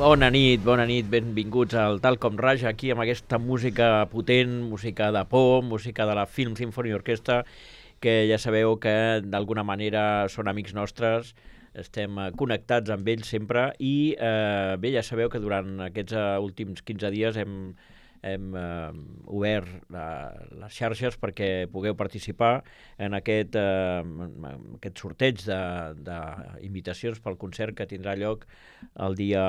Bona nit, benvinguts al Tal Com Raja, aquí amb aquesta música potent, música de por, música de la Film Symphony Orchestra, que ja sabeu que d'alguna manera són amics nostres, estem connectats amb ells sempre i bé, ja sabeu que durant aquests últims 15 dies hem obert les xarxes perquè pugueu participar en aquest sorteig d'invitacions pel concert que tindrà lloc el dia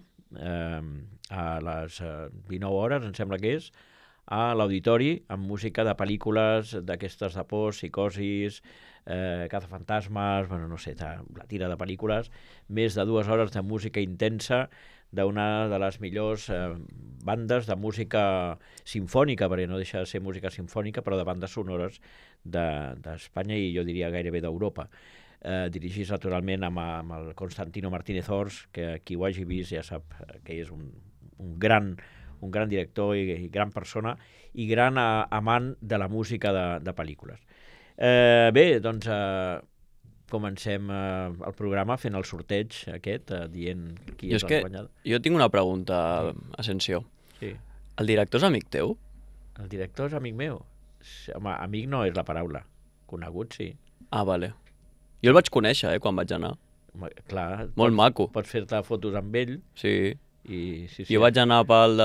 1 a les 19 hores, em sembla que és, a l'auditori, amb música de pel·lícules d'aquestes de por, psicosis, cazafantasmes, bueno, no sé, la tira de pel·lícules, més de 2 hores de música intensa d'una de les millors bandes de música simfònica, perquè no deixa de ser música simfònica, però de bandes sonores d'Espanya i jo diria gairebé d'Europa. Dirigits naturalment amb el Constantino Martínez Ors, que qui ho hagi vist ja sap que és un gran director i gran persona i gran amant de la música de pel·lícules. Bé, doncs comencem el programa fent el sorteig aquest, dient qui és el guanyador. Jo tinc una pregunta, Asensio. Sí. El director és amic teu? El director és amic meu? Home, amic no és la paraula. Conegut, sí. Ah, vale. Jo el vaig conèixer, quan vaig anar. Home, clar. Molt maco. Pots fer-te fotos amb ell. Sí. Sí. Jo vaig anar pel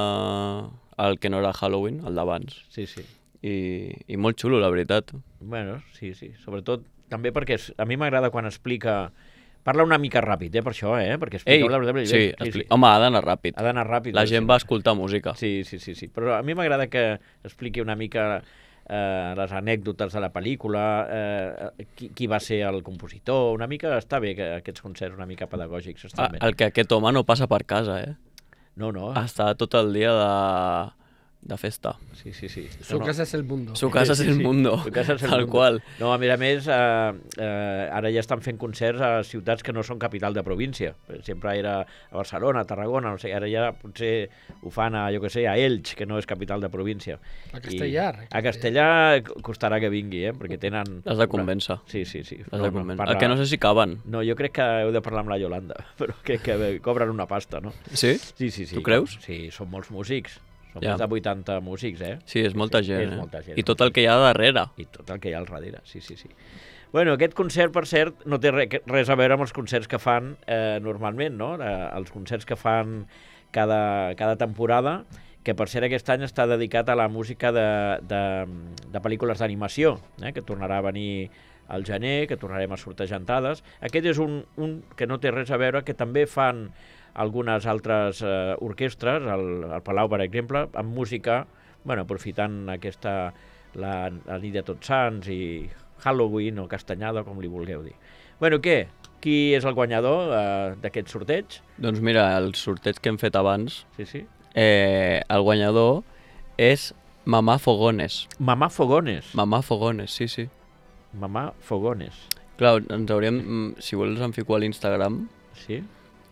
el que no era Halloween, el d'abans. Sí. I molt xulo, la veritat. Bueno, sí. Sobretot també perquè a mi m'agrada quan explica... Parla una mica ràpid, per això, perquè explica... Sí. Home, ha d'anar ràpid. Ha d'anar ràpid. La gent va escoltar música. Sí. Però a mi m'agrada que expliqui una mica les anècdotes de la pel·lícula, qui va ser el compositor, una mica... Està bé que aquests concerts una mica pedagògics estan bé. El que aquest home no passa per casa, No. Està tot el dia de festa. Sí. Su casa es el mundo. Su casa es el mundo, tal qual. No, a més, ara ja estan fent concerts a ciutats que no són capital de província. Sempre era a Barcelona, a Tarragona, no sé, ara ja potser ho fan a Elx, que no és capital de província. A Castellar. A Castellar costarà que vingui, perquè tenen... L'has de convèncer. Sí. L'has de convèncer. El que no sé si caben. No, jo crec que heu de parlar amb la Yolanda, però crec que cobren una pasta, no? Sí? Sí. Tu creus? Sí, són molts músics. Són més de 80 músics, Sí, és molta gent, és molta gent. I tot el que hi ha darrere. I tot el que hi ha al darrere, sí. Bueno, aquest concert, per cert, no té res a veure amb els concerts que fan normalment, no? Els concerts que fan cada temporada, que per cert aquest any està dedicat a la música de pel·lícules d'animació, que tornarà a venir al gener, que tornarem a sortejar entrades. Aquest és un que no té res a veure, que també fan algunes altres orquestres, al Palau, per exemple, amb música, aprofitant la nit de Tots Sants i Halloween o Castanyada, com li vulgueu dir. Què? Qui és el guanyador d'aquest sorteig? Doncs mira, el sorteig que hem fet abans, Sí. El guanyador és Mamà Fogones. Mamà Fogones? Mamà Fogones, sí. Mamà Fogones. Clar, ens hauríem... Si vols em fico a l'Instagram. Sí?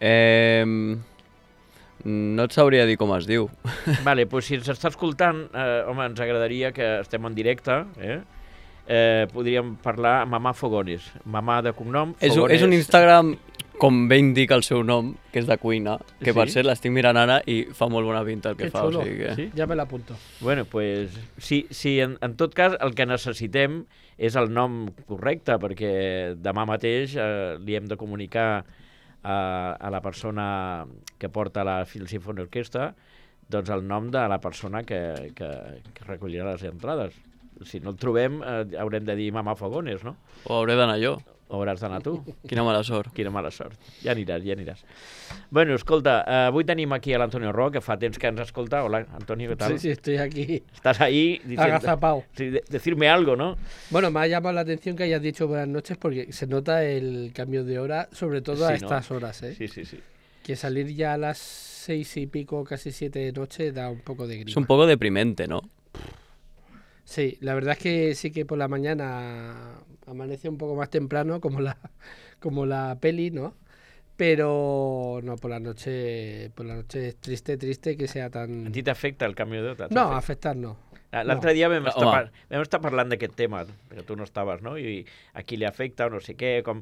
No et sabria dir com es diu. Vale, doncs si ens està escoltant, home, ens agradaria que estem en directe, podríem parlar amb Mamà Fogones. Mamà de cognom, Fogones. És un Instagram, com bé indica el seu nom, que és de cuina, que per cert l'estic mirant ara i fa molt bona pinta el que fa. Xulo. O sigui que... Sí? Ja me l'apunto. Pues sí, en tot cas el que necessitem és el nom correcte, perquè demà mateix li hem de comunicar a la persona que porta la Film Symphony Orchestra doncs el nom de la persona que recollirà les entrades. Si no el trobem, haurem de dir Mamà Fogones, no? O hauré d'anar jo. O hauràs d'anar tu. Quina mala sort. Quina mala sort. Ja aniràs. Bueno, escolta, avui tenim aquí a l'Antonio Ro, que fa temps que ens escolta. Hola, Antonio, ¿qué tal? Sí, estoy aquí. Estás ahí agazapado. Decirme algo, ¿no? Bueno, me ha llamado la atención que hayas dicho buenas noches porque se nota el cambio de hora, sobre todo a estas horas, Sí. Que salir ya a las 6 y pico, casi 7 de noche, da un poco de grima. Es un poco deprimente, ¿no? Sí, la verdad es que sí que por la mañana amanece un poco más temprano, como la peli, ¿no? Pero no, por la noche es triste que sea tan... A ti t'afecta el canvi d'hora? No, afectar no. L'altre dia vam estar parlant d'aquest tema, que tu no estaves, no? I a qui li afecta o no sé què, com...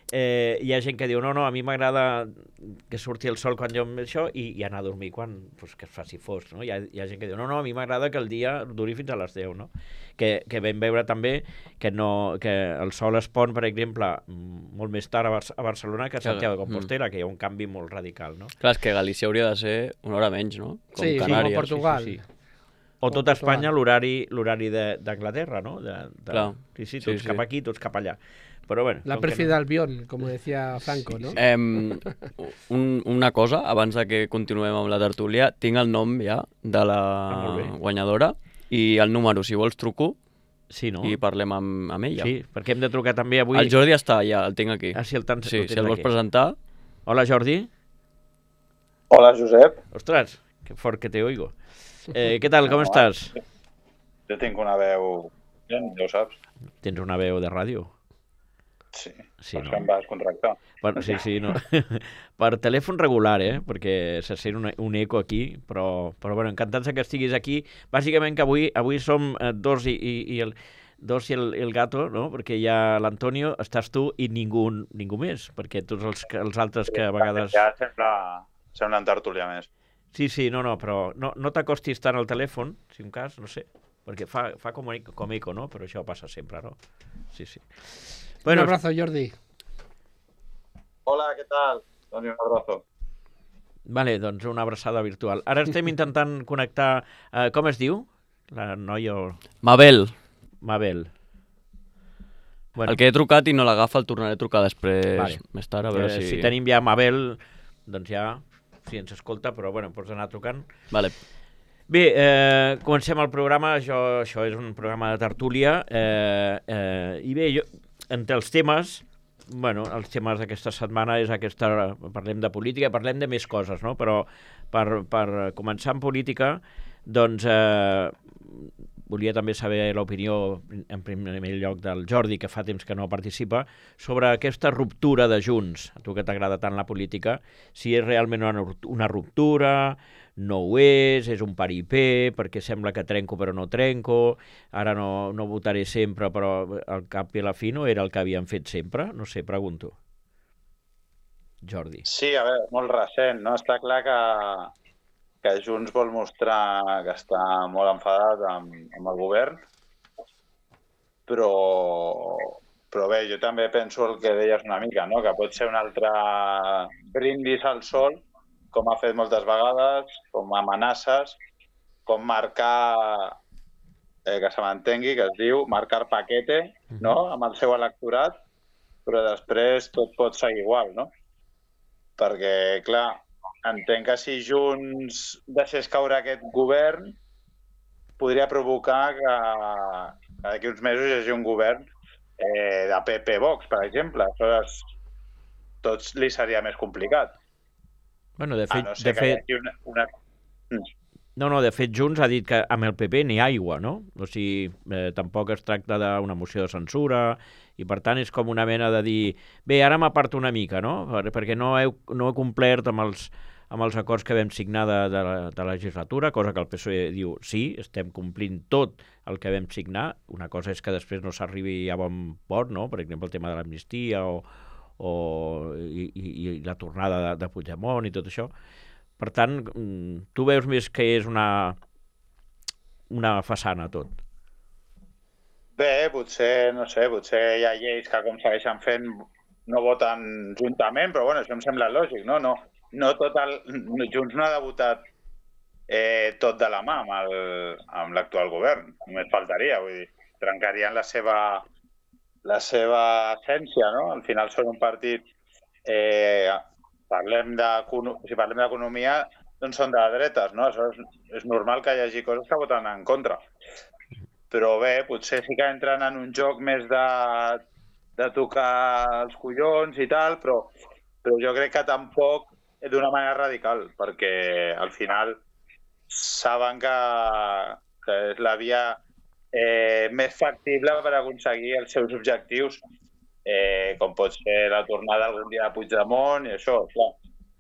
hi ha gent que diu, no, a mi m'agrada que surti el sol quan jo això i anar a dormir quan que es faci fosc, no? Hi ha gent que diu, no, a mi m'agrada que el dia duri fins a les 10, no? Que vam veure també que el sol es pon, per exemple, molt més tard a Barcelona que a Santiago de Compostela, que hi ha un canvi molt radical, no? Clar, és que Galícia hauria de ser una hora menys, no? Com sí, Canàries. com Portugal. Sí. O tota Espanya, l'horari d'Anglaterra, ¿no? Claro. Sí, tots cap aquí, tots cap allà. Però bueno, la perfida Albion, com decía Franco, no? Una cosa, abans de que continuem amb la tertúlia, tinc el nom ja de la guanyadora i el número, si vols truco, i parlem amb ella. Sí, perquè hem de trucar també avui... El Jordi està allà, el tinc aquí. Ah, sí, si el vols presentar. Hola, Jordi. Hola, Josep. Ostras, que fort que te oigo. Què tal, com estàs? Jo tinc una veu... Ja ho saps. Tens una veu de ràdio? Sí, sí, no? Em vas contractar. Sí, no. Per telèfon regular, perquè se sent un eco aquí, però bueno, encantats que estiguis aquí. Bàsicament que avui som dos i el gato, no? Perquè hi ha l'Antonio, estàs tu i ningú més, perquè tots els altres que a vegades... Ja sembla un tertúlia més. Sí, no, però no t'acostis tant al telèfon, si un cas, no sé, perquè fa com eco, no? Però això passa sempre, no? Sí. Bueno, un abrazo, Jordi. Hola, què tal? Doncs un abrazo. Vale, doncs una abraçada virtual. Ara estem intentant connectar... com es diu? La noia... Mabel. Bueno. El que he trucat i no l'agafa el tornaré a trucar després, més tard, a veure si... Si tenim ja Mabel, doncs ja... Si ens escolta, però bueno, pots anar trucant. Vale. Bé, comencem el programa. Això és un programa de tertúlia. I bé, entre els temes, els temes d'aquesta setmana és parlem de política, parlem de més coses, no? Però per començar en política, doncs volia també saber l'opinió, en primer lloc, del Jordi, que fa temps que no participa, sobre aquesta ruptura de Junts. A tu que t'agrada tant la política, si és realment una ruptura, no ho és un paripé, perquè sembla que trenco però no trenco, ara no votaré sempre, però al cap i a la fi no era el que havien fet sempre? No sé, pregunto. Jordi. Sí, a veure, molt recent, no? Està clar que Junts vol mostrar que està molt enfadat amb el govern, però bé, jo també penso el que deies una mica, no? Que pot ser un altre brindis al sol, com ha fet moltes vegades, com amenaces, com marcar, que se m'entengui, que es diu marcar paquete, no? Amb el seu electorat, però després tot pot seguir igual, no? Perquè, clar, entenc que si Junts deixés caure aquest govern, podria provocar que d'aquí uns mesos hi hagi un govern de PP-Vox, per exemple. Aleshores, tots li seria més complicat. Bueno, de fet, Junts ha dit que amb el PP ni aigua, no? O sigui, tampoc es tracta d'una moció de censura i, per tant, és com una mena de dir bé, ara m'aparto una mica, no? Perquè no he complert amb els acords que vam signar de la legislatura, cosa que el PSOE diu sí, estem complint tot el que vam signar. Una cosa és que després no s'arribi a bon port, no? Per exemple, el tema de l'amnistia i la tornada de Puigdemont i tot això. Per tant, tu veus més que és una façana tot. Bé, potser, no sé, potser hi ha lleis que com segueixen fent no voten juntament, però bueno, això em sembla lògic, no? Junts no ha de votar tot de la mà amb l'actual govern, només faltaria, vull dir, trencarien la seva essència, no? Al final són un partit, si parlem d'economia, doncs són de dretes, no? Això és normal que hi hagi coses que voten en contra. Però bé, potser sí que entren en un joc més de tocar els collons i tal, però jo crec que tampoc d'una manera radical, perquè al final saben que és la via més factible per aconseguir els seus objectius, com pot ser la tornada algun dia de Puigdemont i això, clar.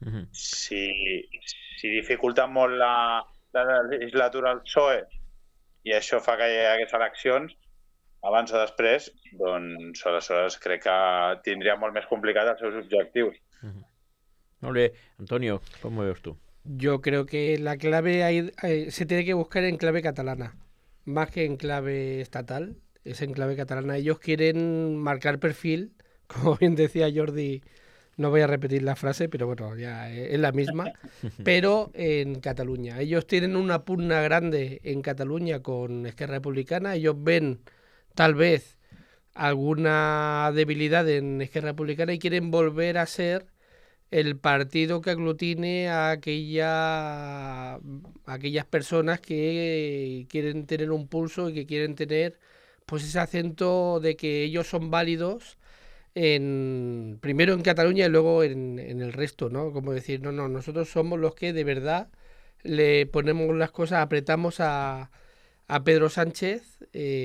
Si dificulten molt la legislatura al PSOE i això fa que hi hagi aquestes eleccions, abans o després, doncs aleshores crec que tindria molt més complicat els seus objectius. Molt bé. Antonio, ¿cómo ves tú? Yo creo que la clave se tiene que buscar en clave catalana, más que en clave estatal, es en clave catalana. Ellos quieren marcar perfil, como bien decía Jordi, no voy a repetir la frase, pero bueno, ya es la misma, pero en Cataluña. Ellos tienen una pugna grande en Cataluña con Esquerra Republicana, ellos ven tal vez alguna debilidad en Esquerra Republicana y quieren volver a ser el partido que aglutine a aquellas personas que quieren tener un pulso y que quieren tener pues ese acento de que ellos son válidos primero en Cataluña y luego en el resto, ¿no? Como decir, no, nosotros somos los que de verdad le ponemos las cosas, apretamos a Pedro Sánchez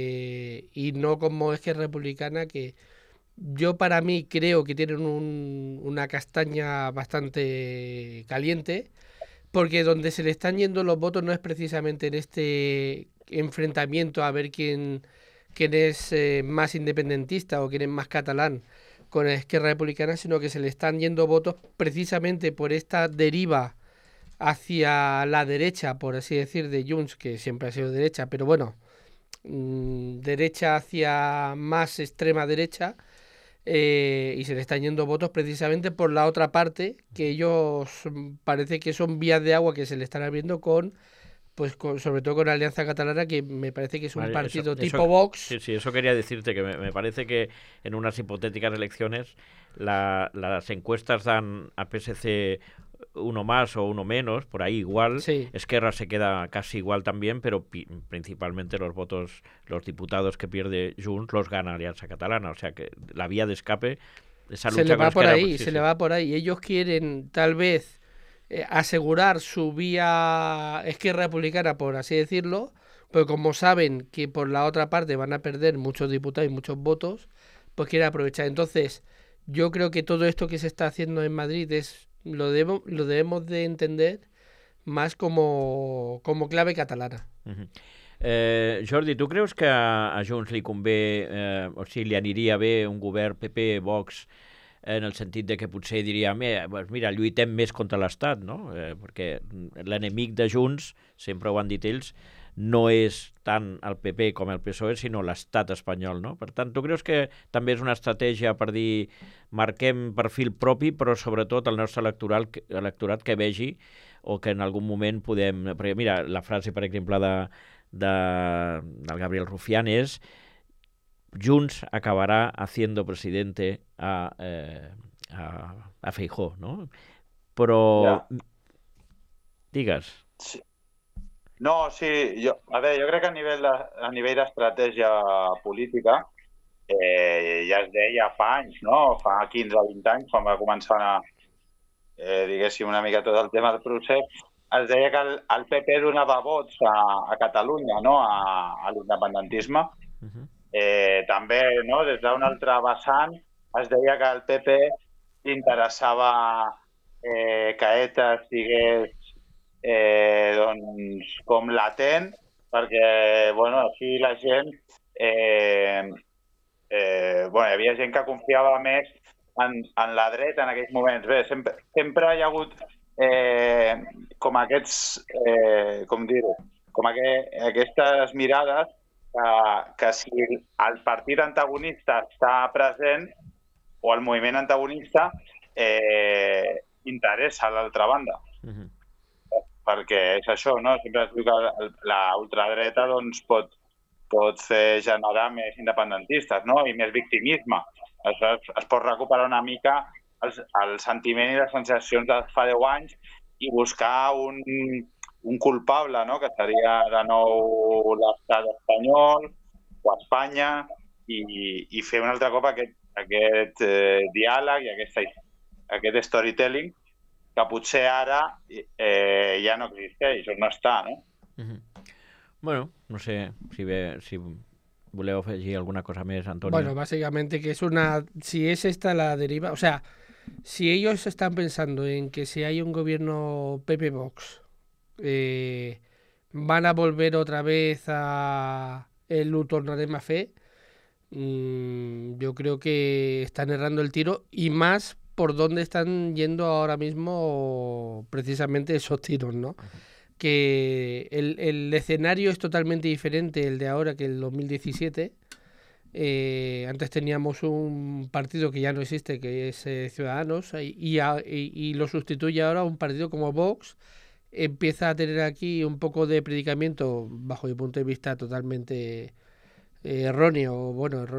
y no como Esquerra Republicana que yo para mí creo que tienen una castaña bastante caliente, porque donde se le están yendo los votos no es precisamente en este enfrentamiento a ver quién es más independentista o quién es más catalán con la Esquerra Republicana, sino que se le están yendo votos precisamente por esta deriva hacia la derecha, por así decir, de Junts, que siempre ha sido derecha, pero bueno, derecha hacia más extrema derecha, y se le están yendo votos precisamente por la otra parte, que ellos parece que son vías de agua que se le están abriendo sobre todo con Alianza Catalana, que me parece que es un partido tipo Vox. Sí, eso quería decirte, que me parece que en unas hipotéticas elecciones las encuestas dan a PSC uno más o uno menos, por ahí igual. Sí. Esquerra se queda casi igual también, pero principalmente los diputados que pierde Junts los gana Alianza Catalana. O sea que la vía de escape, esa lucha se le va por ahí, se le va por ahí. Ellos quieren tal vez asegurar su vía Esquerra Republicana, por así decirlo, pero como saben que por la otra parte van a perder muchos diputados y muchos votos, pues quieren aprovechar. Entonces, yo creo que todo esto que se está haciendo en Madrid lo debemos de entender más como clave catalana. Jordi, tu creus que a Junts li convé, o sigui, li aniria bé un govern PP-Vox en el sentit de que potser diria mira, lluitem més contra l'Estat, no? Perquè l'enemic de Junts, sempre ho han dit ells, no és tant el PP com el PSOE, sinó l'estat espanyol, no? Per tant, tu creus que també és una estratègia per dir marquem perfil propi, però sobretot el nostre electorat que vegi o que en algun moment podem... Perquè mira, la frase, per exemple, del Gabriel Rufián és Junts acabará haciendo presidente a Feijóo, ¿no? Però... Ja. Digues. Sí. No, sí, jo crec que a nivell d'estratègia política ja es deia fa anys, no? Fa 15 o 20 anys, quan va començar diguéssim una mica tot el tema del procés, es deia que el PP donava vots a Catalunya, no? A l'independentisme. També, no? Des d'un altre vessant es deia que el PP interessava que ETA estigués doncs, com latent, perquè així la gent hi havia gent que confiava més en la dreta en aquells moments. Bé, sempre hi ha hagut com aquests, com dir-ho, com aquestes mirades que si el partit antagonista està present o el moviment antagonista interessa a l'altra banda. Perquè és això, no? Sempre es diu que l'ultradreta pot fer generar més independentistes, no? I més victimisme. Es pot recuperar una mica el sentiment i les sensacions de fa 10 anys i buscar un culpable, no? Que seria de nou l'estat espanyol o Espanya i fer un altre cop aquest diàleg i aquest storytelling que potser ara ja no existeix o no està, no? Bueno, no sé si voleu afegir alguna cosa més, Antonio. Bueno, básicamente que si es esta la deriva, o sea, si ellos están pensando en que si hay un gobierno PP-Vox van a volver otra vez a el ho tornarem a fer, yo creo que están errando el tiro y más por dónde están yendo ahora mismo precisamente esos tiros, ¿no? Que el escenario es totalmente diferente el de ahora que el 2017. Antes teníamos un partido que ya no existe, que es Ciudadanos, y lo sustituye ahora un partido como Vox. Empieza a tener aquí un poco de predicamento, bajo mi punto de vista, totalmente erróneo,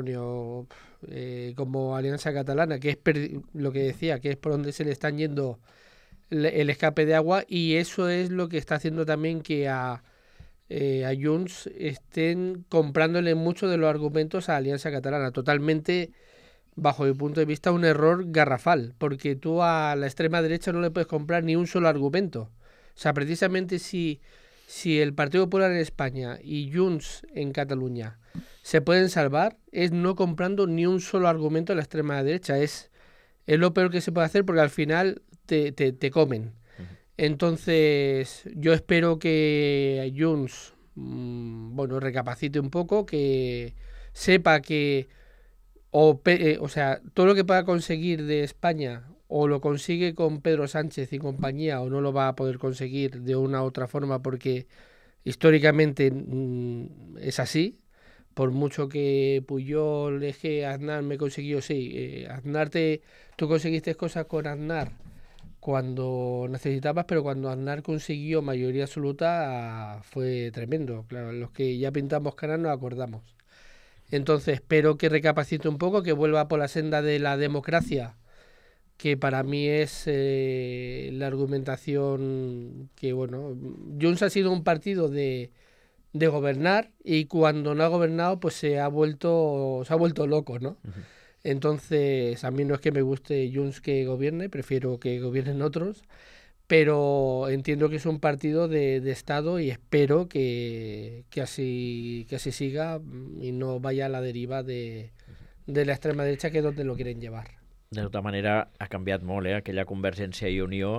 como Alianza Catalana, que es lo que decía, que es por donde se le están yendo el escape de agua, y eso es lo que está haciendo también que a Junts estén comprándole mucho de los argumentos a Alianza Catalana. Totalmente, bajo mi punto de vista, un error garrafal, porque tú a la extrema derecha no le puedes comprar ni un solo argumento. O sea, precisamente si el Partido Popular en España y Junts en Cataluña se pueden salvar, es no comprando ni un solo argumento a la extrema derecha. Es lo peor que se puede hacer porque al final te comen. Entonces, yo espero que Junts recapacite un poco, que sepa que o sea, todo lo que pueda conseguir de España o lo consigue con Pedro Sánchez y compañía o no lo va a poder conseguir de una u otra forma porque históricamente es así. Por mucho que Puyol, Eje, Aznar me consiguió, sí, Aznar tú conseguiste cosas con Aznar cuando necesitabas, pero cuando Aznar consiguió mayoría absoluta fue tremendo. Claro, los que ya pintamos caras nos acordamos. Entonces espero que recapacite un poco, que vuelva por la senda de la democracia, que para mí es la argumentación que, bueno, Junts ha sido un partido de gobernar y cuando no ha gobernado pues se ha vuelto loco, ¿no? Uh-huh. Entonces, a mí no es que me guste Junts que gobierne, prefiero que gobiernen otros, pero entiendo que es un partido de Estado y espero que así siga y no vaya a la deriva de la extrema derecha, que es donde lo quieren llevar. De tota manera, ha canviat molt, aquella Convergència i Unió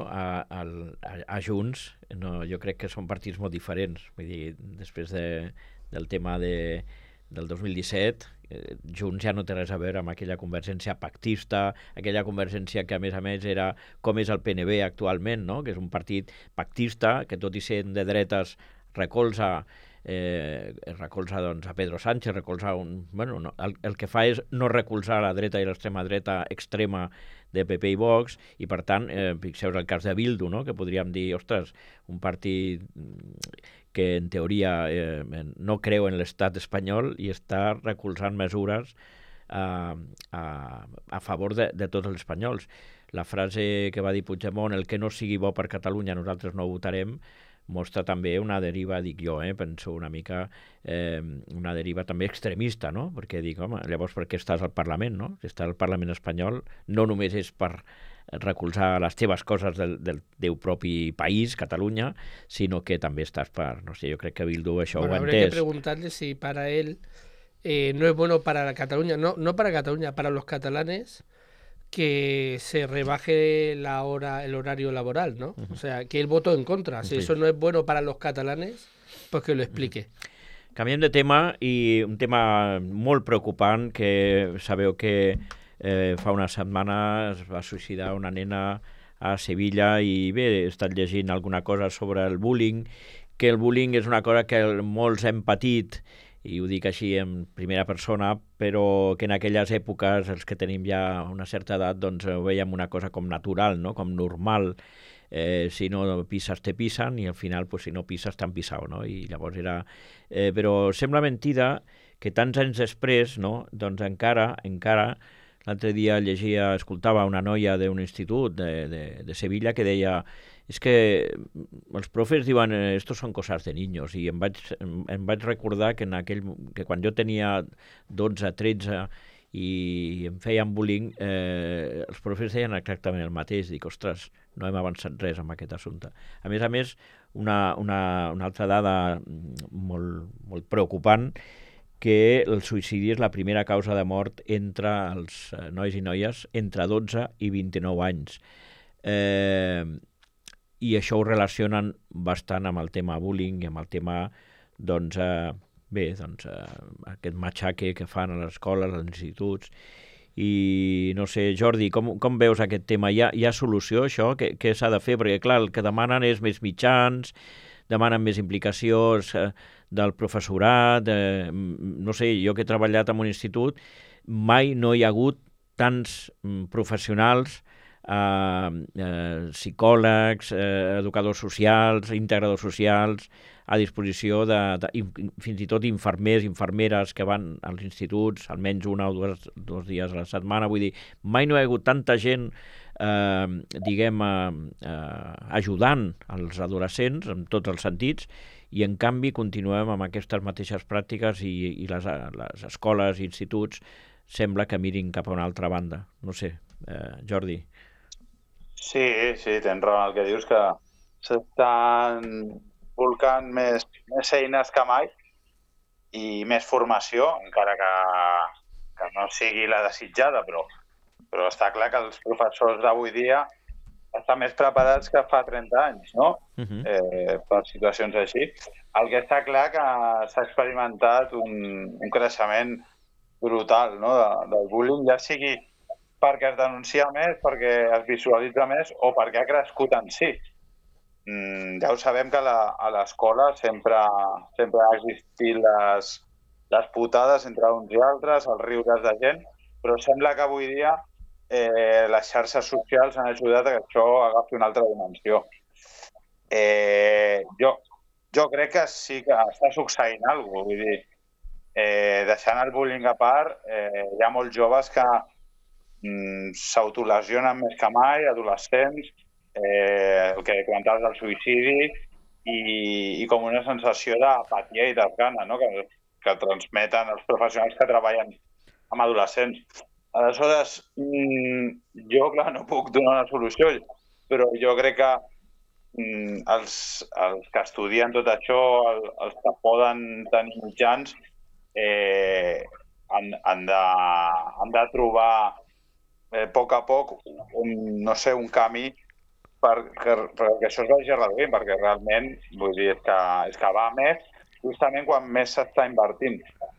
a Junts. No, jo crec que són partits molt diferents. Vull dir, després del tema del 2017, Junts ja no té res a veure amb aquella Convergència pactista, aquella Convergència que, a més, era com és el PNB actualment, no? Que és un partit pactista, que tot i sent de dretes recolza doncs, a Pedro Sánchez, el que fa és no recolzar la dreta i l'extrema dreta extrema de PP i Vox, i per tant, fixeu-vos el cas de Bildu, no? Que podríem dir, ostres, un partit que en teoria no creu en l'estat espanyol i està recolzant mesures a favor de tots els espanyols. La frase que va dir Puigdemont, el que no sigui bo per Catalunya nosaltres no ho votarem, mostra també una deriva, dic jo, penso una mica, una deriva també extremista, no? Perquè dic, home, llavors per què estàs al Parlament, no? Si estàs al Parlament espanyol no només és per recolzar les teves coses del teu propi país, Catalunya, sinó que també estàs per, no sé, jo crec que Bildu això ho ha entès. Habría que preguntarle si para él no es bueno para Cataluña, no para Cataluña, para los catalanes, que se rebaje el horario laboral, ¿no? Uh-huh. O sea, que él votó en contra. Si eso no es bueno para los catalanes, pues que lo explique. Canviem de tema, i un tema molt preocupant, que sabeu que fa una setmana es va suïcidar una nena a Sevilla, i bé, he estat llegint alguna cosa sobre el bullying, que el bullying és una cosa que molts hem patit, i ho dic així en primera persona, però que en aquelles èpoques, els que tenim ja una certa edat, doncs ho veiem una cosa com natural, no? Com normal. Si no pises, te pisen, i al final, pues, si no pises, t'han pisat, no? I llavors era... però sembla mentida que tants anys després, no? Doncs encara, l'altre dia escoltava una noia d'un institut de Sevilla que deia: és que els profes diuen estos son cosas de niños, i em vaig recordar que quan jo tenia 12, 13 i em feien bullying, els profes deien exactament el mateix. Dic, ostres, no hem avançat res amb aquest assumpte. A més, una altra dada molt, molt preocupant, que el suïcidi és la primera causa de mort entre els nois i noies entre 12 i 29 anys. I això ho relacionen bastant amb el tema bullying i amb el tema, doncs, bé, doncs, aquest matxaque que fan a les escoles, als instituts. I no sé, Jordi, com veus aquest tema? Hi ha solució a això? Què s'ha de fer? Perquè, clar, el que demanen és més mitjans, demanen més implicacions del professorat. No sé, jo que he treballat en un institut, mai no hi ha hagut tants professionals, psicòlegs, educadors socials, integradors socials, a disposició fins i tot infermers, infermeres que van als instituts almenys una o dos dies a la setmana. Vull dir, mai no hi ha hagut tanta gent ajudant els adolescents en tots els sentits, i en canvi continuem amb aquestes mateixes pràctiques i les escoles i instituts sembla que mirin cap a una altra banda. No sé, Jordi. Sí, tens raó en el que dius, que s'estan volcant més eines que mai i més formació, encara que no sigui la desitjada, però està clar que els professors d'avui dia estan més preparats que fa 30 anys, no? Per situacions així. El que està clar que s'ha experimentat un creixement brutal, no? Del bullying, ja sigui perquè es denuncia més, perquè es visualitza més o perquè ha crescut en si. Ja ho sabem que a l'escola sempre ha existit les putades entre uns i altres, els riures de gent, però sembla que avui dia les xarxes socials han ajudat a que això agafi una altra dimensió. Jo crec que sí que està succeint alguna cosa. Vull dir, deixant el bullying a part, hi ha molts joves que s'autolesionen més que mai, adolescents, el que comentaves del suïcidi i com una sensació d'apatia i desgana, no? que transmeten els professionals que treballen amb adolescents. Aleshores, jo, clar, no puc donar una solució, però jo crec que els que estudien tot això, els que poden tenir mitjans, han de trobar a poc un camí perquè això es vagi reduint, perquè realment, vull dir, és que va més justament quan més s'està invertint.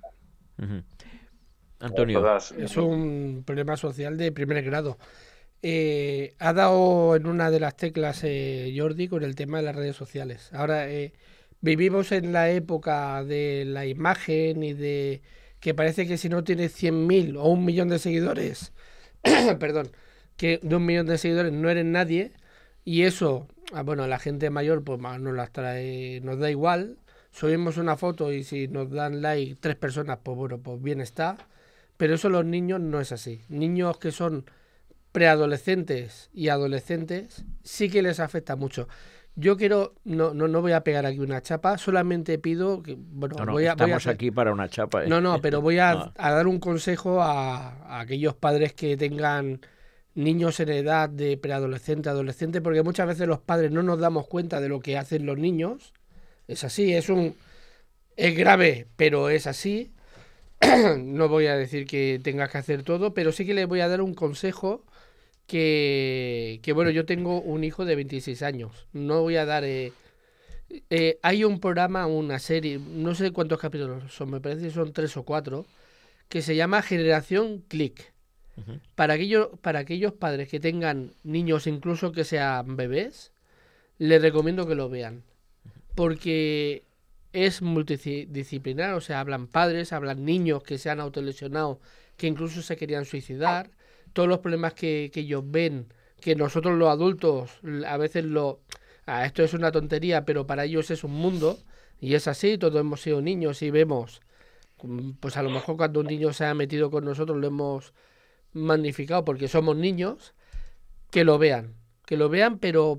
Antonio. Es un problema social de primer grado. Ha dado en una de las teclas Jordi con el tema de las redes sociales. Ahora vivimos en la época de la imagen y de que parece que si no tienes 100.000 o 1 millón de seguidores, perdón, que de 1 millón de seguidores no eres nadie, y eso, bueno, a la gente mayor pues nos las trae, nos da igual. Subimos una foto y si nos dan like 3 personas, pues bueno, pues bien está. Pero eso los niños no es así. Niños que son preadolescentes y adolescentes sí que les afecta mucho. Yo quiero, no voy a pegar aquí una chapa, solamente pido que, bueno, estamos aquí para una chapa. Pero voy a dar un consejo a aquellos padres que tengan niños en edad de preadolescente, adolescente, porque muchas veces los padres no nos damos cuenta de lo que hacen los niños. Es así, es grave, pero es así. No voy a decir que tengas que hacer todo, pero sí que les voy a dar un consejo que bueno, yo tengo un hijo de 26 años. No voy a dar... hay un programa, una serie, no sé cuántos capítulos son, me parece que son 3 o 4, que se llama Generación Click. Para aquellos padres que tengan niños, incluso que sean bebés, les recomiendo que lo vean. Porque es multidisciplinar, o sea, hablan padres, hablan niños que se han autolesionado, que incluso se querían suicidar, todos los problemas que ellos ven, que nosotros los adultos a veces esto es una tontería, pero para ellos es un mundo, y es así, todos hemos sido niños y vemos, pues a lo mejor cuando un niño se ha metido con nosotros lo hemos magnificado porque somos niños, que lo vean, pero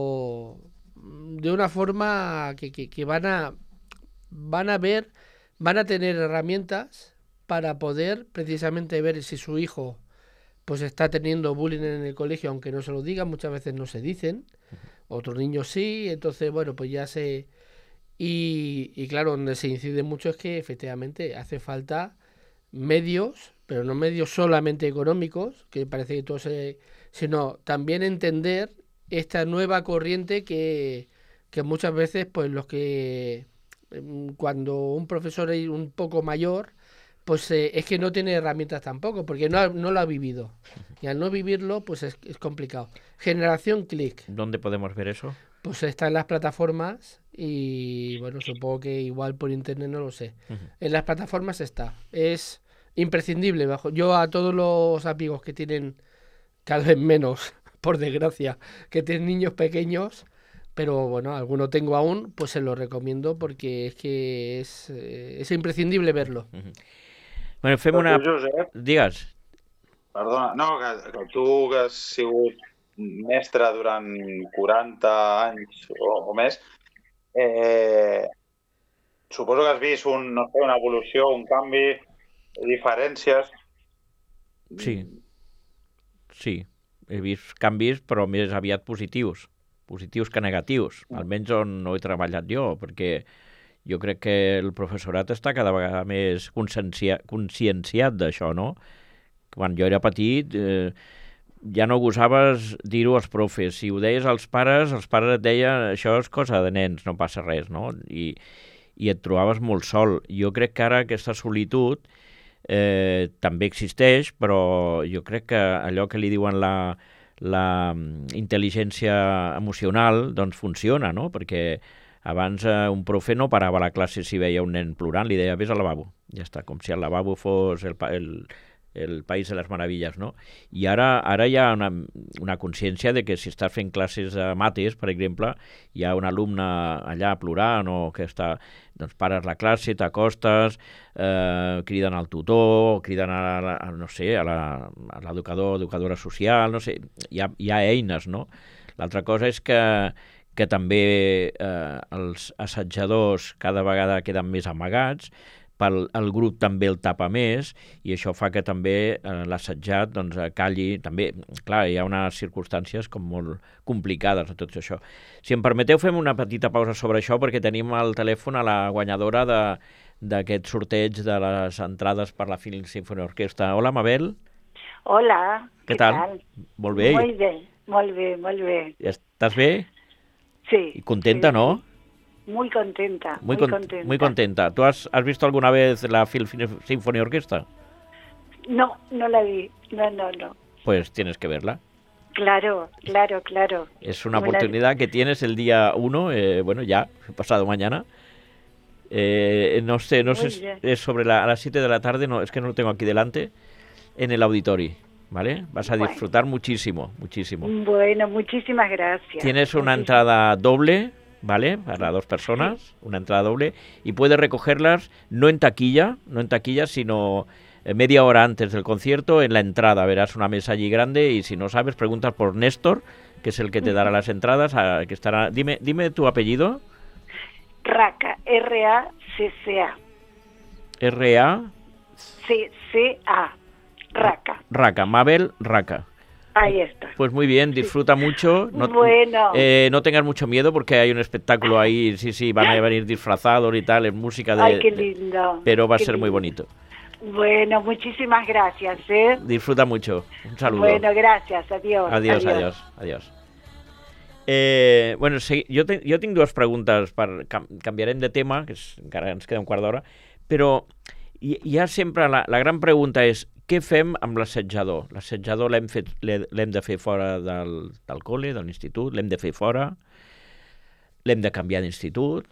de una forma que van a ver, van a tener herramientas para poder precisamente ver si su hijo pues está teniendo bullying en el colegio, aunque no se lo digan, muchas veces no se dicen, otros niños sí, entonces bueno, pues ya se... Y claro, donde se incide mucho es que efectivamente hace falta medios, pero no medios solamente económicos, que parece que todo sino también entender esta nueva corriente que muchas veces pues los que cuando un profesor es un poco mayor, pues es que no tiene herramientas tampoco, porque no lo ha vivido. Y al no vivirlo, pues es complicado. Generación Click. ¿Dónde podemos ver eso? Pues está en las plataformas y, bueno, supongo que igual por internet, no lo sé. En las plataformas está. Es imprescindible. Yo a todos los amigos que tienen, cada vez menos, por desgracia, que tienen niños pequeños, pero bueno, alguno tengo aún, pues se lo recomiendo porque es que es imprescindible verlo. Bueno, fem una... Josep, digues. Perdona, no, que tu que has sigut mestre durant 40 anys o més, suposo que has vist no sé, una evolució, un canvi, diferències. Sí, he vist canvis, però més aviat positius que negatius, almenys on no he treballat jo, perquè jo crec que el professorat està cada vegada més conscienciat d'això, no? Quan jo era petit ja no gosaves dir-ho als profes. Si ho deies als pares et deien això és cosa de nens, no passa res, no? I et trobaves molt sol. Jo crec que ara aquesta solitud també existeix, però jo crec que allò que li diuen la intel·ligència emocional doncs funciona, no? Perquè abans un profe no parava la classe si veia un nen plorant, li deia vés al lavabo. Ja està, com si el lavabo fos el País de les Meravilles, no? I ara hi ha una consciència de que si estàs fent classes de mates, per exemple, hi ha un alumne allà plorant o que està... doncs pares la classe, t'acostes, criden al tutor, criden no sé, a l'educador, educadora social, no sé, hi ha eines, no? L'altra cosa és que també els assetjadors cada vegada queden més amagats, el grup també el tapa més i això fa que també l'assetjat doncs, calli. També, clar, hi ha unes circumstàncies com molt complicades a tot això. Si em permeteu, fem una petita pausa sobre això perquè tenim al telèfon a la guanyadora d'aquest sorteig de les entrades per la Film Symphony Orchestra. Hola, Mabel. Hola, què tal? Molt bé. Molt bé. Estàs bé? Sí. I contenta, sí. No? Muy contenta. Muy contenta. ¿Tú has visto alguna vez la Film Symphony Orchestra? No la vi. No. Pues tienes que verla. Claro. Es una oportunidad que tienes el día 1, bueno, ya, pasado mañana. No sé, es sobre a las 7 de la tarde, no, es que no lo tengo aquí delante, en el auditorio, ¿vale? Vas a disfrutar muchísimo. Bueno, muchísimas gracias. Tienes una entrada doble, ¿vale? Para 2 personas, una entrada doble, y puedes recogerlas no en taquilla, sino media hora antes del concierto en la entrada. Verás una mesa allí grande y si no sabes, preguntas por Néstor, que es el que te dará las entradas, que estará... Dime tu apellido. Raca, R-A-C-C-A. R-A... Raca. Raca, Mabel Raca. Ahí está. Pues muy bien, disfruta mucho. No tengas mucho miedo porque hay un espectáculo ahí, sí, van a venir disfrazados y tal, es música de... Ay, qué lindo. Pero va a ser muy bonito. Bueno, muchísimas gracias, Disfruta mucho. Un saludo. Bueno, gracias. Adiós. Adiós. Bueno, sí, jo tinc 2 preguntes, canviarem de tema, que encara ens queda un quart d'hora, però hi ha sempre la gran pregunta és què fem amb l'assetjador? L'assetjador l'hem de fer fora del col·le, de l'institut, l'hem de fer fora, l'hem de canviar d'institut...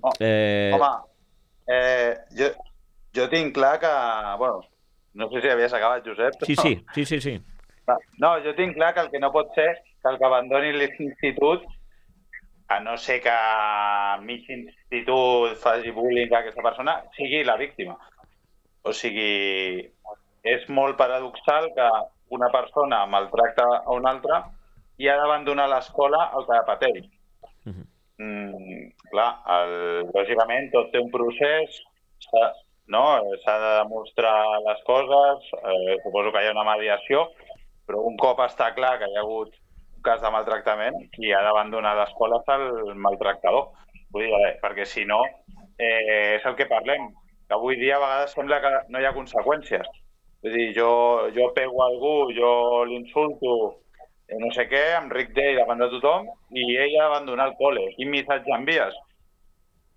Jo tinc clar que... Bueno, no sé si havies acabat, Josep. Però... Sí. No, jo tinc clar que el que no pot ser que el que abandoni l'institut, a no ser que mig institut faci bullying a aquesta persona, sigui la víctima. O sigui, és molt paradoxal que una persona maltracta a una altra i ha d'abandonar l'escola al que pateix. Clar, lògicament tot té un procés, s'ha de demostrar les coses, suposo que hi ha una mediació, però un cop està clar que hi ha hagut un cas de maltractament, qui ha d'abandonar l'escola és el maltractador. Vull dir, perquè si no, és el que parlem, que avui dia a vegades sembla que no hi ha conseqüències. Vull dir, jo pego a algú, jo l'insulto, no sé què, em ric d'ell davant de tothom, i ell ha d'abandonar el col·le. Quin missatge envies?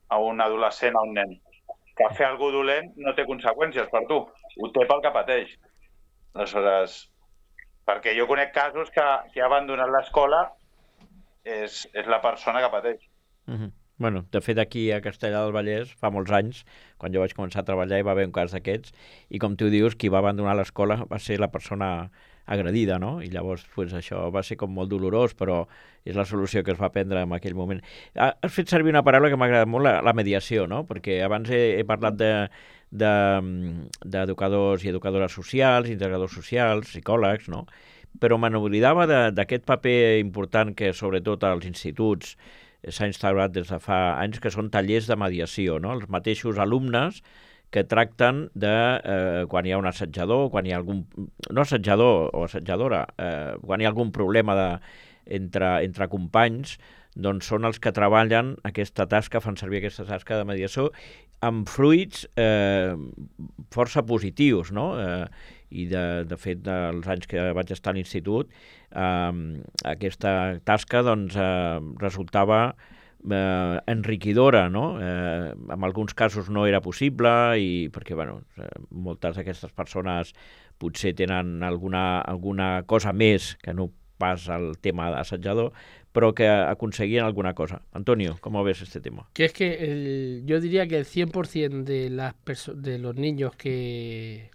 a un adolescent, a un nen. Que fer algú dolent no té conseqüències per tu, ho té pel que pateix. Aleshores, perquè jo conec casos que qui ha abandonat l'escola és la persona que pateix. Bueno, de fet, aquí a Castellar del Vallès, fa molts anys, quan jo vaig començar a treballar, hi va haver un cas d'aquests, i com tu dius, qui va abandonar l'escola va ser la persona agredida, no? I llavors, pues, això va ser com molt dolorós, però és la solució que es va prendre en aquell moment. Has fet servir una paraula que m'ha agradat molt, la mediació, no? Perquè abans he parlat d'educadors i educadores socials, integradors socials, psicòlegs, no? Però me n'oblidava d'aquest paper important que, sobretot als instituts, s'ha instaurat des de fa anys, que són tallers de mediació, no? Els mateixos alumnes que tracten de quan hi ha un assetjador, quan hi ha algun... no assetjador o assetjadora, quan hi ha algun problema entre companys, doncs són els que treballen aquesta tasca, fan servir aquesta tasca de mediació amb fruits força positius, no? I de fet, dels anys que vaig estar a l'institut, aquesta tasca doncs, resultava enriquidora, no? En alguns casos no era possible, perquè bueno, moltes d'aquestes persones potser tenen alguna cosa més que no pas el tema assetjador, pero que aconseguían alguna cosa. Antonio, ¿cómo ves este tema? Que es que yo diría que el 100% de los niños que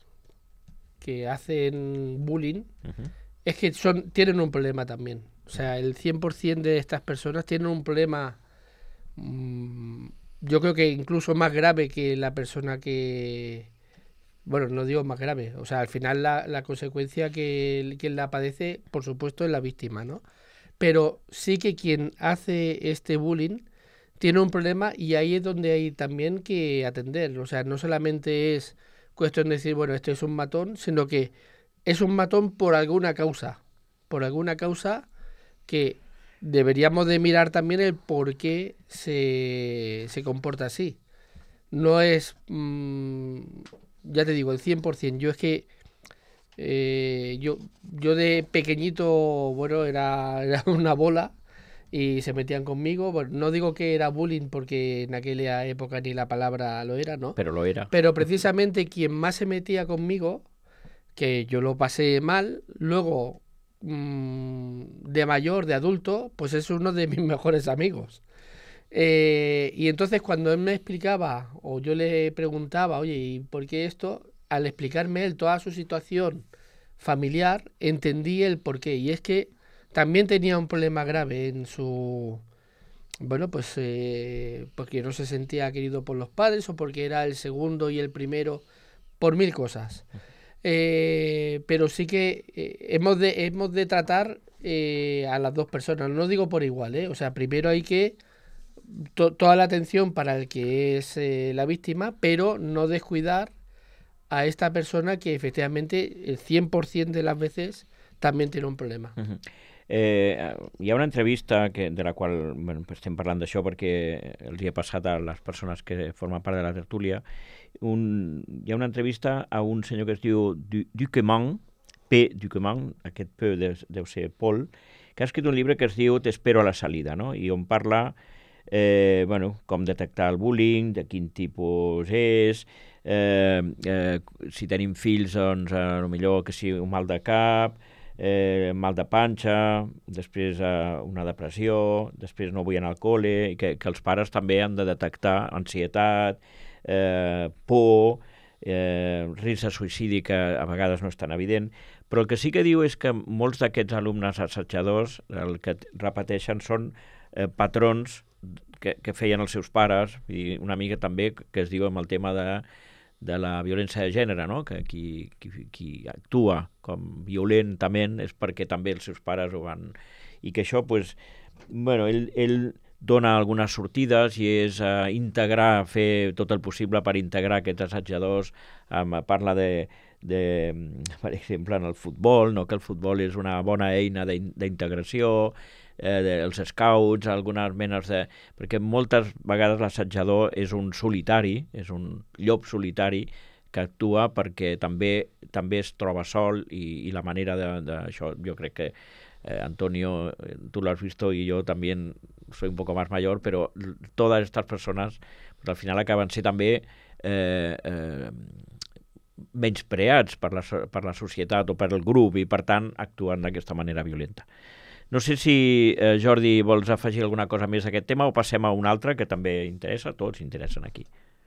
hacen bullying es que tienen un problema también. O sea, el 100% de estas personas tienen un problema, yo creo que incluso más grave que la persona que... Bueno, no digo más grave. O sea, al final la consecuencia que quien la padece, por supuesto, es la víctima, ¿no? Pero sí que quien hace este bullying tiene un problema y ahí es donde hay también que atender. O sea, no solamente es cuestión de decir, bueno, este es un matón, sino que es un matón por alguna causa. Por alguna causa que deberíamos de mirar también el por qué se comporta así. No es, ya te digo, el 100%. Yo es que yo de pequeñito, bueno, era una bola y se metían conmigo. Bueno, no digo que era bullying porque en aquella época ni la palabra lo era, ¿no? Pero lo era. Pero precisamente quien más se metía conmigo, que yo lo pasé mal, luego de mayor, de adulto, pues es uno de mis mejores amigos. Y entonces cuando él me explicaba o yo le preguntaba, oye, ¿y por qué esto? Al explicarme él toda su situación familiar, entendí el porqué. Y es que también tenía un problema grave en su... Bueno, pues porque no se sentía querido por los padres o porque era el segundo y el primero, por 1000 cosas. Pero sí que hemos de tratar a las dos personas. No digo por igual, O sea, primero hay que... toda la atención para el que es la víctima, pero no descuidar a esta persona que efectivamente el 100% de las veces también tiene un problema. Hi ha una entrevista de la qual estem parlant d'això perquè els hi ha passat a les persones que formen part de la tertúlia. Hi ha una entrevista a un senyor que es diu Duquemant, P. Duquemant, aquest P deu ser Paul, que ha escrit un llibre que es diu T'espero a la salida, no? I on parla com detectar el bullying, de quin tipus és, si tenim fills, doncs millor que sigui un mal de cap, mal de panxa, després una depressió, després no vull anar al col·le, i que els pares també han de detectar ansietat, por, risc de suïcidi que a vegades no és tan evident, però el que sí que diu és que molts d'aquests alumnes assetjadors el que repeteixen són patrons que feien els seus pares, i una mica també que es diu amb el tema de la violència de gènere, no? Que qui actua com violentament és perquè també els seus pares ho van... I que això, pues, bueno, ell dona algunes sortides i és integrar, fer tot el possible per integrar aquests assetjadors. Parla per exemple, en el futbol, no? Que el futbol és una bona eina d'integració, els scouts, algunes menes de... Perquè moltes vegades l'assetjador és un solitari, és un llop solitari que actua perquè també es troba sol i la manera d'això, jo crec que Antonio, tu l'has vist i jo també soy un poco más mayor, pero todas estas personas pues, al final acaben ser també menyspreats per la societat o per el grup i, per tant, actuen d'aquesta manera violenta. No sé si, Jordi, vols afegir alguna cosa més a aquest tema o passem a un altre que també interessa, tots interessen aquí.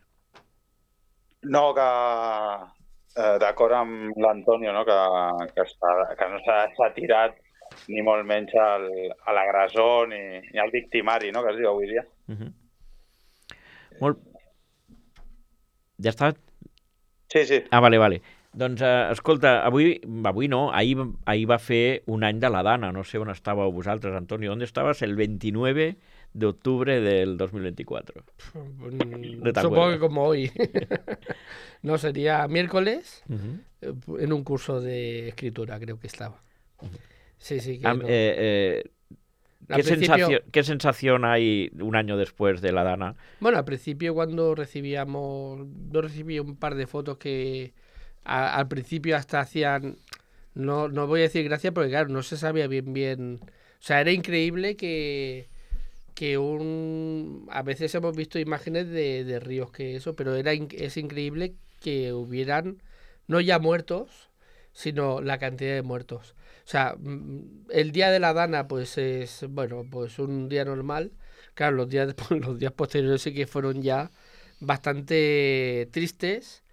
No, que d'acord amb l'Antonio, no? que no s'ha tirat ni molt menys a l'agressor ni al victimari, no? que es diu avui dia. Molt... Ja està? Sí. Ah, vale. Doncs, escolta, avui no, ahir va fer un any de la Dana, no sé on estàveu vosaltres, Antonio, ¿dónde estabas? El 29 de octubre del 2024. Supongo que como hoy. No, sería miércoles, en un curso de escritura, creo que estaba. Sí. Que ¿Qué sensación hay un año después de la Dana? Bueno, al principio cuando recibí un par de fotos que al principio hasta hacían, no voy a decir gracias porque claro, no se sabía bien, o sea, era increíble que a veces hemos visto imágenes de ríos que eso, pero es increíble que hubieran no ya muertos, sino la cantidad de muertos. O sea, el día de la Dana pues es, bueno, pues un día normal. Claro, los días posteriores sí que fueron ya bastante tristes,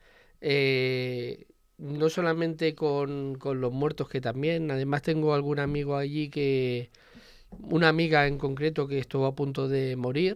no solamente con los muertos, que también, además tengo algún amigo allí una amiga en concreto que estuvo a punto de morir,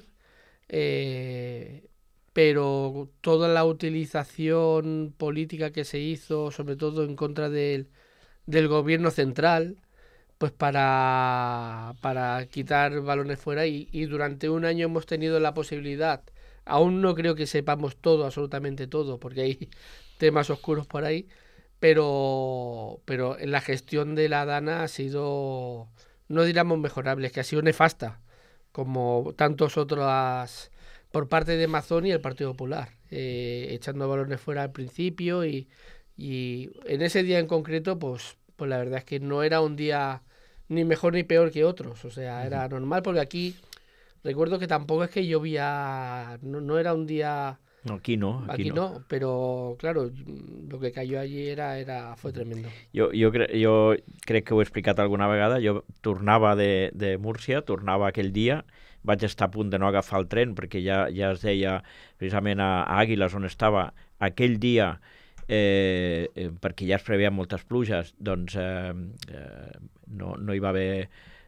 pero toda la utilización política que se hizo, sobre todo en contra del gobierno central, pues para quitar balones fuera y durante un año hemos tenido la posibilidad, aún no creo que sepamos todo, absolutamente todo, porque hay temas oscuros por ahí, pero en la gestión de la Dana ha sido, no diríamos mejorable, que ha sido nefasta, como tantos otros por parte de Mazón y el Partido Popular, echando balones fuera al principio y en ese día en concreto, pues la verdad es que no era un día ni mejor ni peor que otros, o sea, era normal, porque aquí recuerdo que tampoco es que llovía, no era un día... No, aquí no. Pero claro, lo que cayó allí fue tremendo. Jo crec que ho he explicat alguna vegada, jo tornava de Múrcia, tornava aquell dia, vaig estar a punt de no agafar el tren perquè ja es deia precisament a Àguiles, on estava aquell dia, perquè ja es preveien moltes pluges, doncs no hi va haver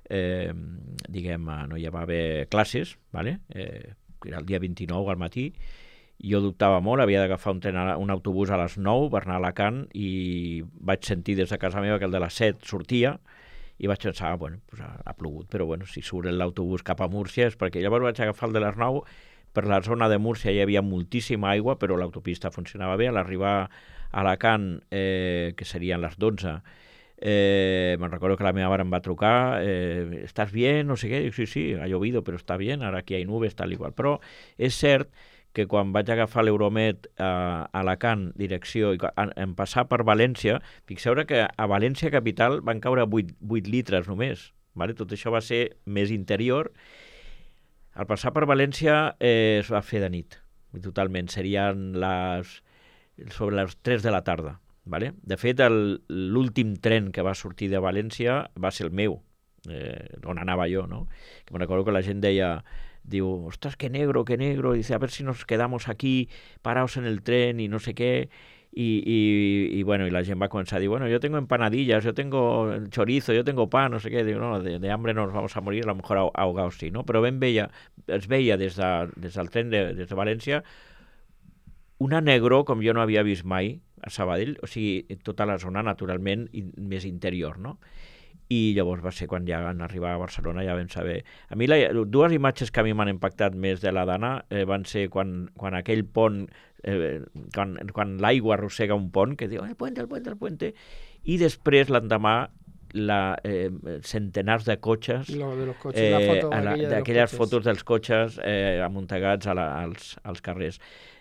no hi va haver classes, vale? Era el dia 29 al matí. Jo dubtava molt, havia d'agafar un autobús a les 9 per anar a Alacant i vaig sentir des de casa meva que el de les 7 sortia i vaig pensar, bueno, pues ha plogut, però bueno, si surt l'autobús cap a Múrcia és perquè llavors vaig agafar el de les 9, per la zona de Múrcia hi havia moltíssima aigua, però l'autopista funcionava bé, a l'arribar a Alacant, que serien les 12, me'n recordo que la meva mare em va trucar, ¿estás bien? No sé què, dic, sí, ha llovido, però està bien, ara aquí hay nubes, tal igual, però és cert que quan vaig agafar l'Euromed a Alacant, direcció, i en passar per València, fixeu que a València capital van caure 8 litres només. Vale? Tot això va ser més interior. Al passar per València es va fer de nit, totalment. Serien sobre les 3 de la tarda. Vale? De fet, l'últim tren que va sortir de València va ser el meu, on anava jo, no? Que me'n recordo que la gent deia... Diu, ostras, qué negro, dice, a ver si nos quedamos aquí parados en el tren y no sé qué, y bueno, y la gent va començar a dir, bueno, yo tengo empanadillas, yo tengo chorizo, yo tengo pan, no sé qué, digo, no, de hambre nos vamos a morir, a lo mejor ahogados sí, no? Però es veia des del tren des de València una negror com jo no havia vist mai a Sabadell, o sigui, tota la zona naturalment més interior, no? I llavors va ser quan ja van arribar a Barcelona, ja vam saber... A mi, dues imatges que a mi m'han impactat més de la Dana van ser quan aquell pont, quan l'aigua arrossega un pont, que diu, el puente, i després l'endemà centenars de cotxes, d'aquelles fotos dels cotxes amuntegats als carrers.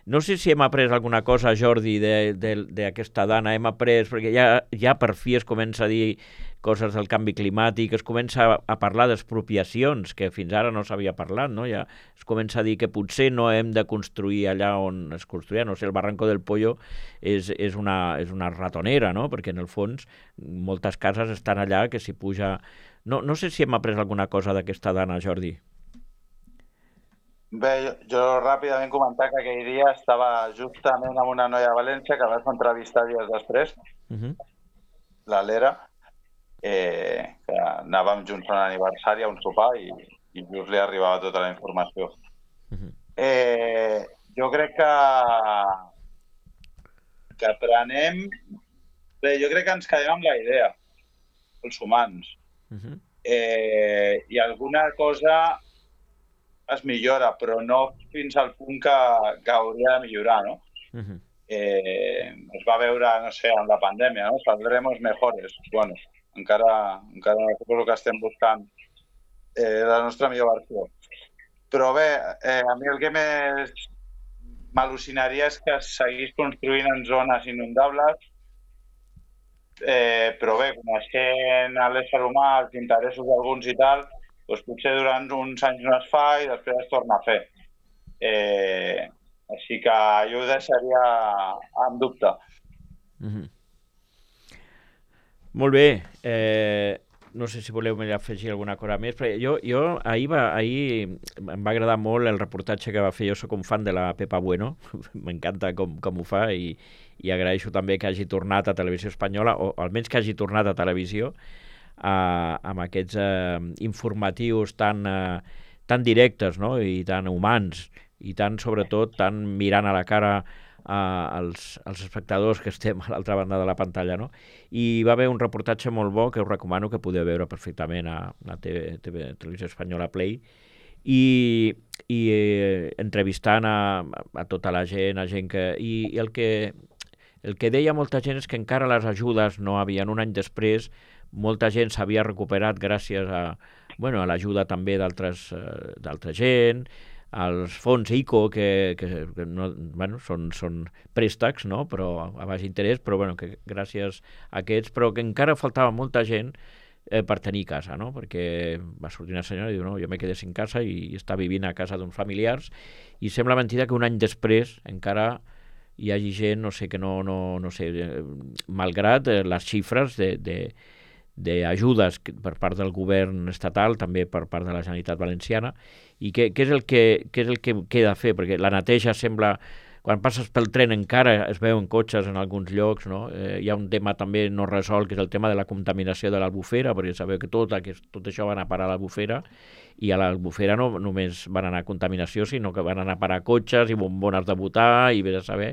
No sé si hem après alguna cosa, Jordi, d'aquesta dana. Hem après, perquè ja per fi es comença a dir coses del canvi climàtic, es comença a parlar d'expropiacions, que fins ara no s'havia parlat, no? Ja es comença a dir que potser no hem de construir allà on es construïa, no sé, el Barranco del Pollo és una ratonera, no? Perquè en el fons moltes cases estan allà que s'hi puja... No sé si hem après alguna cosa d'aquesta dana, Jordi. Bé, jo ràpidament comentar que aquell dia estava justament amb una noia de València que vas entrevistar dies després, la Lera, que anàvem junts a un aniversari, a un sopar, i just li arribava tota la informació. Jo crec que aprenem... Bé, jo crec que ens quedem amb la idea, els humans. I alguna cosa es millora, però no fins al punt que hauria de millorar, no? Es va veure, no sé, amb la pandèmia, no? Saldremos mejores. Bueno, encara suposo que estem buscant la nostra millor versió. Però bé, a mi el que més m'al·lucinaria és que es seguís construint en zones inundables, però bé, coneixent l'ésser humà, els interessos d'alguns i tal, doncs potser durant uns anys no es fa i després es torna a fer. Així que jo ho deixaria en dubte. Molt bé. No sé si voleu afegir alguna cosa més, però jo ahir em va agradar molt el reportatge que va fer. Jo soc un fan de la Pepa Bueno, m'encanta com ho fa i agraeixo també que hagi tornat a Televisió Espanyola, o almenys que hagi tornat a televisió, amb aquests informatius tan directes, no? I tan humans, i sobretot tan mirant a la cara als espectadors que estem a l'altra banda de la pantalla, no? I va haver un reportatge molt bo que us recomano, que podeu veure perfectament a Televisió Espanyola Play, i entrevistant a tota la gent, i el que deia molta gent és que encara les ajudes no havien. Un any després molta gent s'havia recuperat gràcies a l'ajuda també d'altra gent, als fons ICO, que són préstecs, no? Però a baix interès, però que gràcies a aquests, però que encara faltava molta gent per tenir casa, no? Perquè va sortir una senyora i diu, no, jo me quedé sin casa i està vivint a casa d'uns familiars, i sembla mentida que un any després encara hi hagi gent, no sé, malgrat les xifres d'ajudes per part del govern estatal, també per part de la Generalitat Valenciana. I què és el que queda a fer? Perquè la neteja sembla... Quan passes pel tren encara es veuen cotxes en alguns llocs, no? Hi ha un tema també no resolt, que és el tema de la contaminació de l'Albufera, perquè sabeu que tot això va anar a parar a l'Albufera, i a l'Albufera no només van anar a contaminació, sinó que van anar a parar cotxes i bombones de butà, i vés a saber.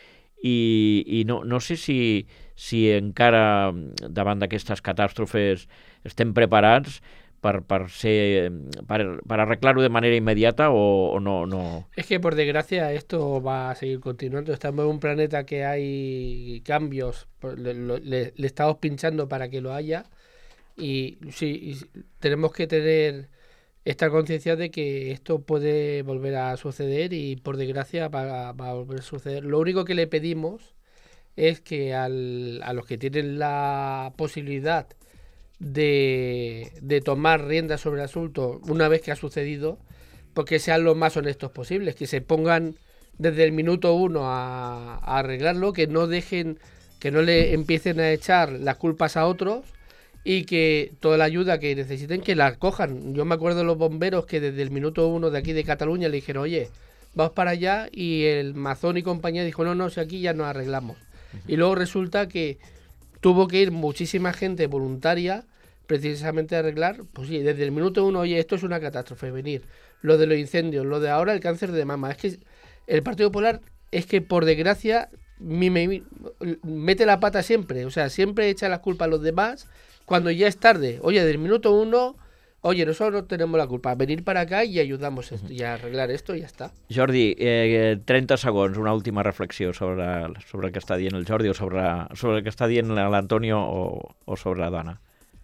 I no sé si encara davant d'aquestes catàstrofes estem preparats para arreglarlo de manera inmediata o no. Es que por desgracia esto va a seguir continuando. Estamos en un planeta que hay cambios, le estamos pinchando para que lo haya, y sí, tenemos que tener esta conciencia de que esto puede volver a suceder, y por desgracia va a volver a suceder. Lo único que le pedimos es que a los que tienen la posibilidad de tomar riendas sobre el asunto una vez que ha sucedido, porque sean lo más honestos posibles, que se pongan desde el minuto 1 a arreglarlo, que no le empiecen a echar las culpas a otros, y que toda la ayuda que necesiten que la cojan. Yo me acuerdo de los bomberos que desde el minuto 1 de aquí de Cataluña le dijeron, oye, vamos para allá, y el Mazón y compañía dijo, no, si aquí ya nos arreglamos. Y luego resulta que tuvo que ir muchísima gente voluntaria precisamente a arreglar, pues sí, desde el minuto 1, oye, esto es una catástrofe, venir. Lo de los incendios, lo de ahora el cáncer de mama. Es que el Partido Popular, es que por desgracia, mete la pata siempre. O sea, siempre echa las culpas a los demás cuando ya es tarde. Oye, desde el minuto 1, oye, nosotros no tenemos la culpa. Venir para acá y ayudamos esto, y a arreglar esto, y ya está. Jordi, 30 segons, una última reflexió sobre el que està dient el Jordi, o sobre el que està dient l'Antonio, o sobre la dona.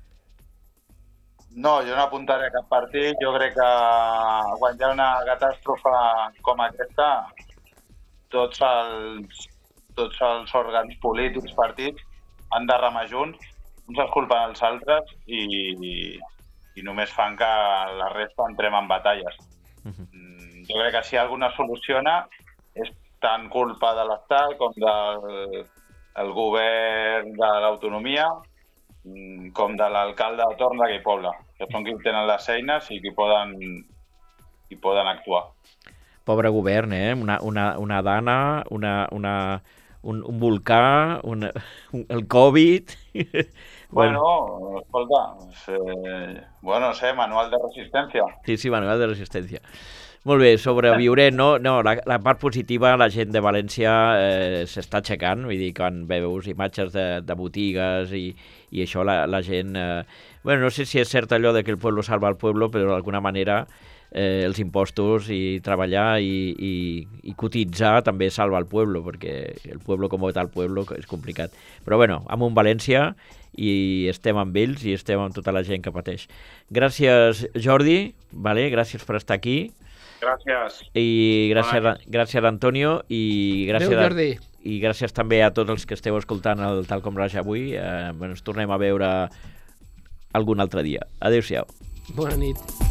No, jo no apuntaré a cap partit. Jo crec que quan hi ha una catàstrofe com aquesta, tots els òrgans polítics, partits, han de remar junts, uns es culpen els altres i només fan que la resta entrem en batalles. Jo crec que si alguna soluciona és tant culpa de l'Estat com del govern de l'autonomia com de l'alcalde de torn d'aquell poble, que són qui tenen les eines i qui poden actuar. Pobre govern, una dana, un volcà, el Covid... Bueno, escolta, no sé, manual de resistència. Sí, manual de resistència. Molt bé, sobreviurem, no? No, la part positiva, la gent de València s'està aixecant, vull dir, quan veus imatges de botigues i això, la gent... Bueno, no sé si és cert allò de que el pueblo salva al pueblo, però d'alguna manera els impostos i treballar i cotitzar també salva el pueblo, perquè el pueblo com tal pueblo és complicat. Però bueno, amb un València i estem amb ells i estem amb tota la gent que pateix. Gràcies, Jordi, gràcies per estar aquí. Gràcies. I gràcies Antonio i gràcies també a tots els que esteu escoltant el Tal com Raja avui. Ens tornem a veure algun altre dia. Adéu-siau. Bona nit.